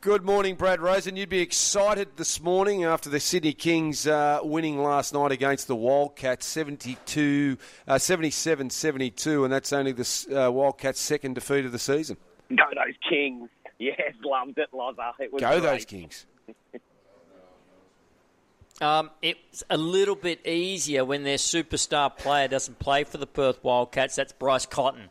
Good morning, Brad Rosen. You'd be excited this morning after the Sydney Kings winning last night against the Wildcats 77-72, and that's only the Wildcats' second defeat of the season. Go those Kings. Yes, loved it, Loza. It was Go great. those Kings. It's a little bit easier when their superstar player doesn't play for the Perth Wildcats. That's Bryce Cotton.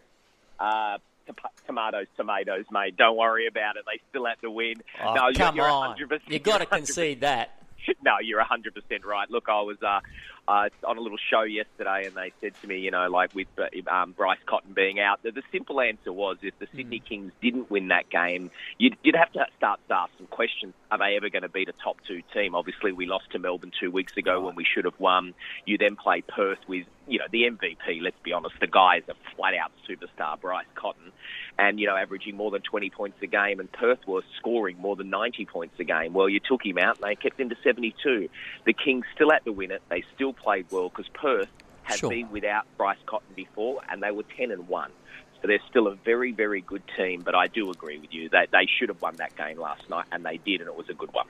Tomatoes, mate. Don't worry about it. They still have to win. Oh, no, come you're on. 100%, You've got to concede that. No, you're 100% right. Look, I was on a little show yesterday, and they said to me, you know, like with Bryce Cotton being out, the simple answer was if the Sydney Kings didn't win that game, you'd have to start to ask some questions. Are they ever going to beat a top two team? Obviously, we lost to Melbourne 2 weeks ago when we should have won. You then play Perth with, you know, the MVP, let's be honest. The guy is a flat-out superstar, Bryce Cotton, and, you know, averaging more than 20 points a game, and Perth was scoring more than 90 points a game. Well, you took him out, and they kept him to 72. The Kings still had to win it. They still played well because Perth had been without Bryce Cotton before, and they were 10-1. So they're still a very, very good team, but I do agree with you. They should have won that game last night, and they did, and it was a good one.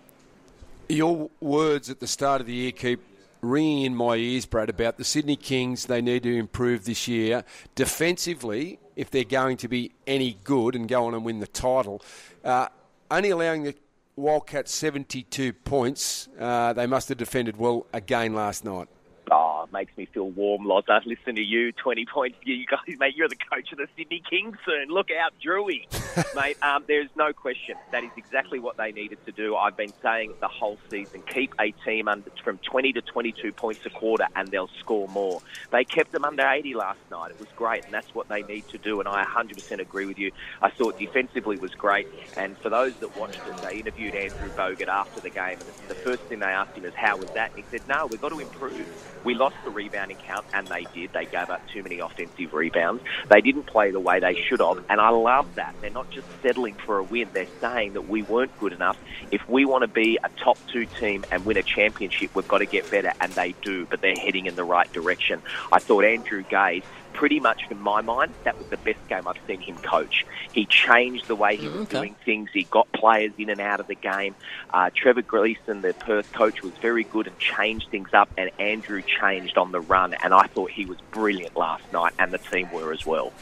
Your words at the start of the year keep ringing in my ears, Brad, about the Sydney Kings. They need to improve this year. Defensively, if they're going to be any good and go on and win the title, only allowing the Wildcats 72 points, they must have defended well again last night. Oh, it makes me feel warm, Loza. Listen to you, 20 points. You guys, mate, you're the coach of the Sydney Kings soon. Look out, Drewy. Mate, there's no question. That is exactly what they needed to do. I've been saying the whole season, keep a team under from 20 to 22 points a quarter and they'll score more. They kept them under 80 last night. It was great, and that's what they need to do, and I 100% agree with you. I thought defensively was great, and for those that watched it, they interviewed Andrew Bogut after the game, and the first thing they asked him is, how was that? And he said, no, we've got to improve. We lost the rebounding count, and they did. They gave up too many offensive rebounds. They didn't play the way they should have, and I love that. They're not just settling for a win. They're saying that we weren't good enough. If we want to be a top two team and win a championship, we've got to get better, and they do, but they're heading in the right direction. I thought Andrew Gaze, pretty much in my mind, that was the best game I've seen him coach. He changed the way he was doing things. He got players in and out of the game. Trevor Gleeson, the Perth coach, was very good and changed things up, and Andrew changed on the run, and I thought he was brilliant last night, and the team were as well.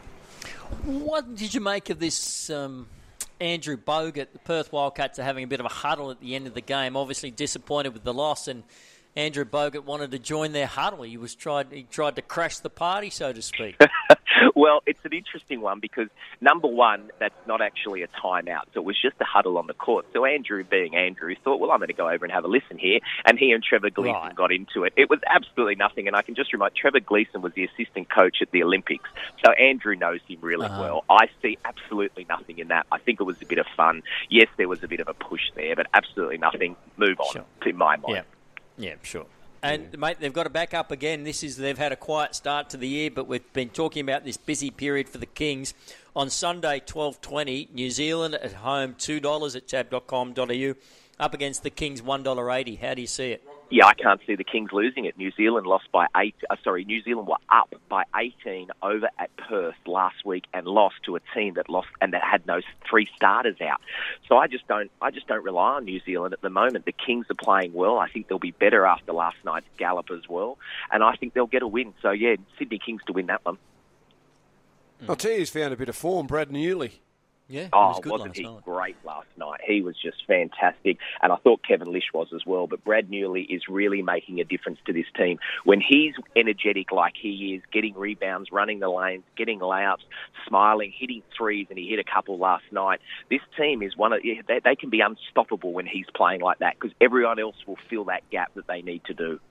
What did you make of this Andrew Bogut? The Perth Wildcats are having a bit of a huddle at the end of the game, obviously disappointed with the loss, and Andrew Bogut wanted to join their huddle. He tried to crash the party, so to speak. Well, it's an interesting one because, number one, that's not actually a timeout. So it was just a huddle on the court. So Andrew, being Andrew, thought, well, I'm going to go over and have a listen here. And he and Trevor Gleeson got into it. It was absolutely nothing. And I can just remind, Trevor Gleeson was the assistant coach at the Olympics. So Andrew knows him really well. I see absolutely nothing in that. I think it was a bit of fun. Yes, there was a bit of a push there, but absolutely nothing. Move on, in my mind. Yeah, sure. And, mate, they've got to back up again. They've had a quiet start to the year, but we've been talking about this busy period for the Kings. On Sunday, 12:20, New Zealand at home, $2 at tab.com.au, up against the Kings, $1.80. How do you see it? Yeah, I can't see the Kings losing it. New Zealand lost by New Zealand were up by 18 over at Perth last week and lost to a team that lost and that had no three starters out. So I just don't rely on New Zealand at the moment. The Kings are playing well. I think they'll be better after last night's gallop as well, and I think they'll get a win. So yeah, Sydney Kings to win that one. I'll tell you, he's found a bit of form, Brad Newley. Yeah, wasn't he great last night? He was just fantastic, and I thought Kevin Lish was as well. But Brad Newley is really making a difference to this team. When he's energetic like he is, getting rebounds, running the lanes, getting layups, smiling, hitting threes, and he hit a couple last night. This team is they can be unstoppable when he's playing like that because everyone else will fill that gap that they need to do.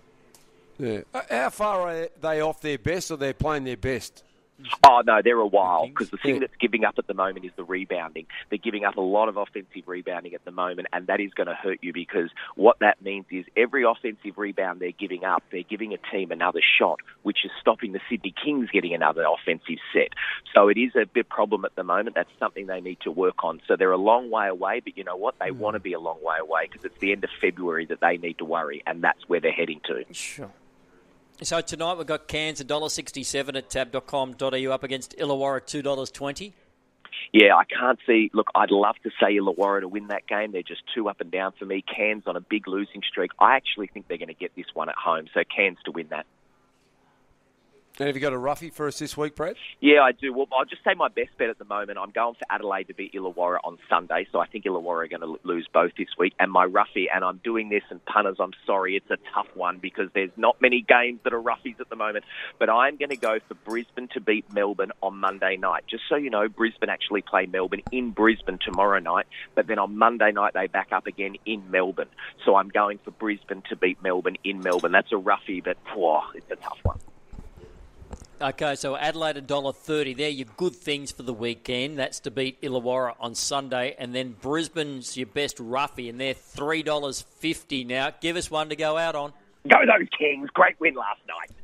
Yeah. How far are they off their best, or they're playing their best? Oh, no, they're a while because the thing that's giving up at the moment is the rebounding. They're giving up a lot of offensive rebounding at the moment, and that is going to hurt you because what that means is every offensive rebound they're giving up, they're giving a team another shot, which is stopping the Sydney Kings getting another offensive set. So it is a big problem at the moment. That's something they need to work on. So they're a long way away, but you know what? They want to be a long way away because it's the end of February that they need to worry, and that's where they're heading to. Sure. So tonight we've got Cairns $1.67 at tab.com.au up against Illawarra $2.20. Yeah, I can't see. Look, I'd love to say Illawarra to win that game. They're just too up and down for me. Cairns on a big losing streak. I actually think they're going to get this one at home, so Cairns to win that. And have you got a roughie for us this week, Brad? Yeah, I do. Well, I'll just say my best bet at the moment. I'm going for Adelaide to beat Illawarra on Sunday, so I think Illawarra are going to lose both this week. And my roughie, and I'm doing this, and punters, I'm sorry, it's a tough one because there's not many games that are roughies at the moment, but I'm going to go for Brisbane to beat Melbourne on Monday night. Just so you know, Brisbane actually play Melbourne in Brisbane tomorrow night, but then on Monday night they back up again in Melbourne. So I'm going for Brisbane to beat Melbourne in Melbourne. That's a roughie, but it's a tough one. Okay, so Adelaide $1.30. They're your good things for the weekend. That's to beat Illawarra on Sunday. And then Brisbane's your best roughie, and they're $3.50 now. Give us one to go out on. Go those Kings. Great win last night.